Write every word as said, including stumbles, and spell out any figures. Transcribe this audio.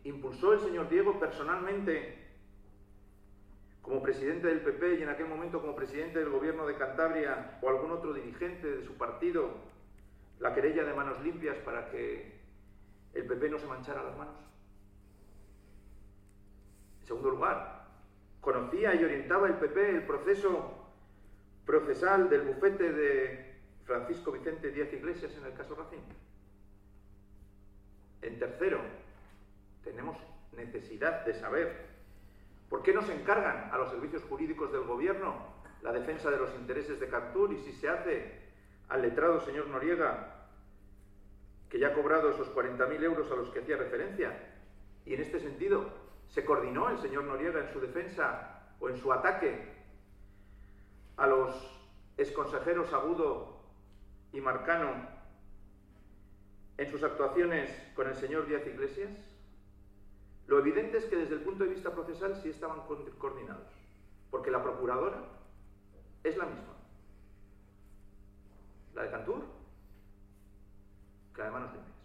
impulsó el señor Diego personalmente como presidente del P P y en aquel momento como presidente del gobierno de Cantabria o algún otro dirigente de su partido la querella de manos limpias para que el P P no se manchara las manos? En segundo lugar, ¿conocía y orientaba el P P el proceso procesal del bufete de Francisco Vicente Díaz Iglesias en el caso Racine? En tercero, tenemos necesidad de saber por qué no se encargan a los servicios jurídicos del gobierno la defensa de los intereses de Cantur y si se hace al letrado señor Noriega, que ya ha cobrado esos cuarenta mil euros a los que hacía referencia. Y en este sentido, ¿se coordinó el señor Noriega en su defensa o en su ataque a los exconsejeros Agudo y Marcano en sus actuaciones con el señor Díaz Iglesias? Lo evidente es que desde el punto de vista procesal sí estaban coordinados, porque la procuradora es la misma, la de Cantur, que además nos limpias.